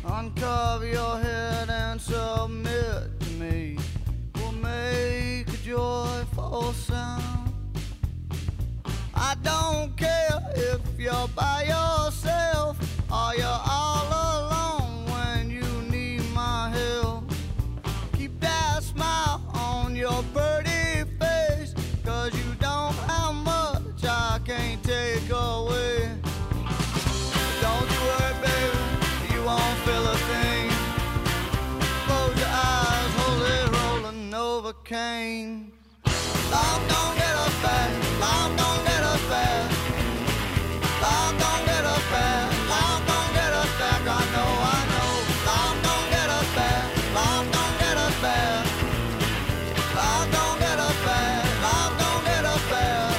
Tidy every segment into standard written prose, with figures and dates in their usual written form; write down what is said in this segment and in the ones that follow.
Uncover your head and submit to me. We'll make a joyful sound. I don't care if you're by yourself or you're all alone when you need my help. Keep that smile on your pretty face, 'cause you don't have much I can't take away. Don't you worry, baby, you won't feel a thing. Close your eyes, hold it rolling over cane. Love don't get us back, love don't get us back. Love don't get us back, love don't get us back. I know, love don't get us back, love don't get us back. Love don't get us back, love don't get us back.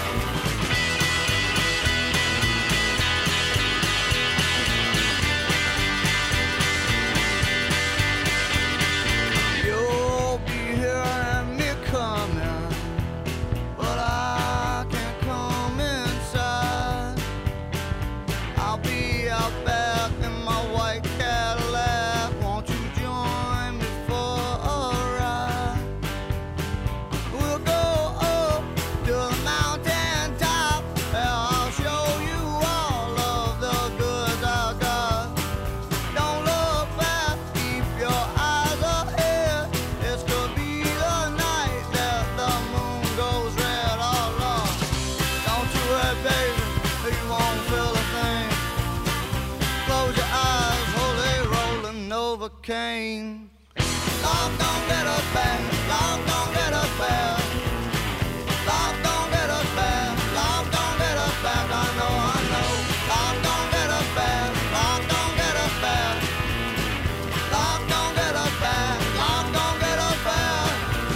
You'll be hearing me coming, but I can't come inside. I'll be out back in my white Cadillac. Won't you join me for a ride? We'll go up to the mountain top, and I'll show you all of the goods I got. Don't look back, keep your eyes ahead. This could be the night that the moon goes red. Oh Lord, don't you worry, baby, you won't feel a thing. Close your eyes, hold it rolling over cane. Love don't get us back, love don't get us back. Love don't get us back, love don't get us back. I know, love don't get us back, love don't get us back. Love don't get us back, love don't get us back.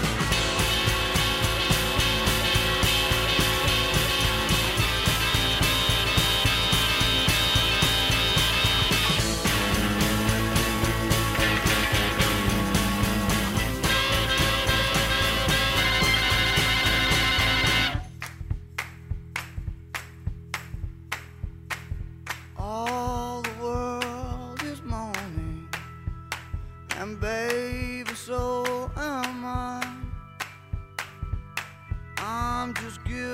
All the world is moaning, and baby, so am I. I'm just giving